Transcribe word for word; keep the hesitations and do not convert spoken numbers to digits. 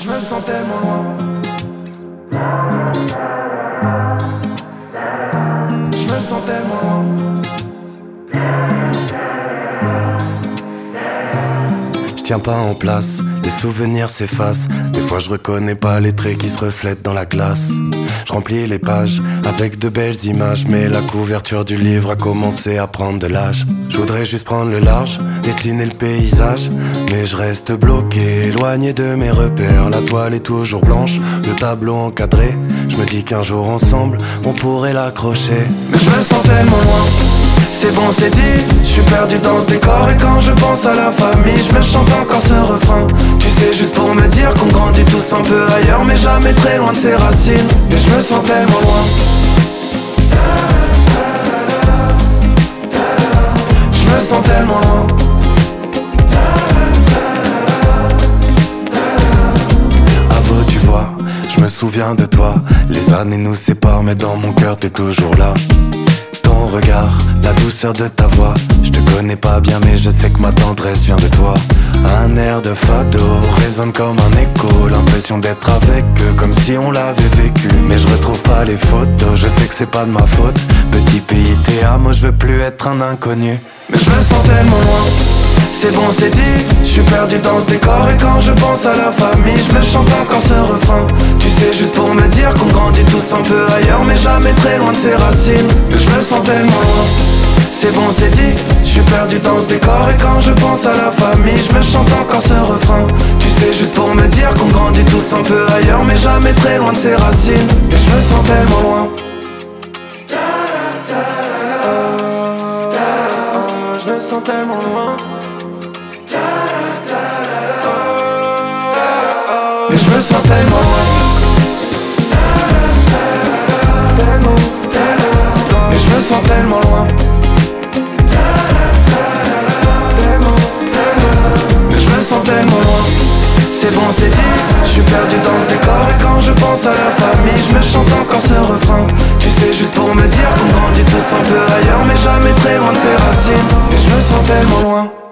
Je me sens tellement loin. Je me sens tellement loin. Je tiens pas en place, les souvenirs s'effacent. Des fois je reconnais pas les traits qui se reflètent dans la glace. Je remplis les pages avec de belles images, mais la couverture du livre a commencé à prendre de l'âge. Je voudrais juste prendre le large, dessiner le paysage, mais je reste bloqué, éloigné de mes repères. La toile est toujours blanche, le tableau encadré. Je me dis qu'un jour ensemble, on pourrait l'accrocher. Mais je me sens tellement loin. C'est bon, c'est dit, je suis perdu dans ce décor. Et quand je pense à la famille, je me chante encore ce refrain. Tu sais, juste pour me dire qu'on grandit tous un peu ailleurs, mais jamais très loin de ses racines. Et je me sens tellement loin. Je me sens tellement loin. À vous, tu vois, je me souviens de toi. Les années nous séparent, mais dans mon cœur t'es toujours là. Ton regard, la douceur de ta voix. Je te connais pas bien mais je sais que ma tendresse vient de toi. Un air de fado résonne comme un écho. L'impression d'être avec eux comme si on l'avait vécu. Mais je retrouve pas les photos, je sais que c'est pas de ma faute. Petit pays T A, moi je veux plus être un inconnu. Mais je me sens tellement loin. C'est bon, c'est dit, je suis perdu dans ce décor. Et quand je pense à la famille, je me chante encore ce refrain. Tu sais, juste pour me dire qu'on grandit tous un peu ailleurs, mais jamais très loin de ses racines. Mais je me sens tellement loin. C'est bon, c'est dit, je suis perdu dans ce décor. Et quand je pense à la famille, je me chante encore ce refrain. Tu sais, juste pour me dire qu'on grandit tous un peu ailleurs, mais jamais très loin de ses racines. Et je me sens tellement loin. Je me sens tellement loin. Et je me sens tellement loin. Tellement, tellement. Et je me sens tellement loin. Tellement, tellement. Et je me sens tellement loin. C'est bon, c'est dit, je suis perdu dans ce décor. Et quand je pense à la famille, je me chante encore ce refrain. Tu sais, juste pour me dire qu'on grandit tous un peu ailleurs, mais jamais très loin de ses racines. Et je me sens tellement loin.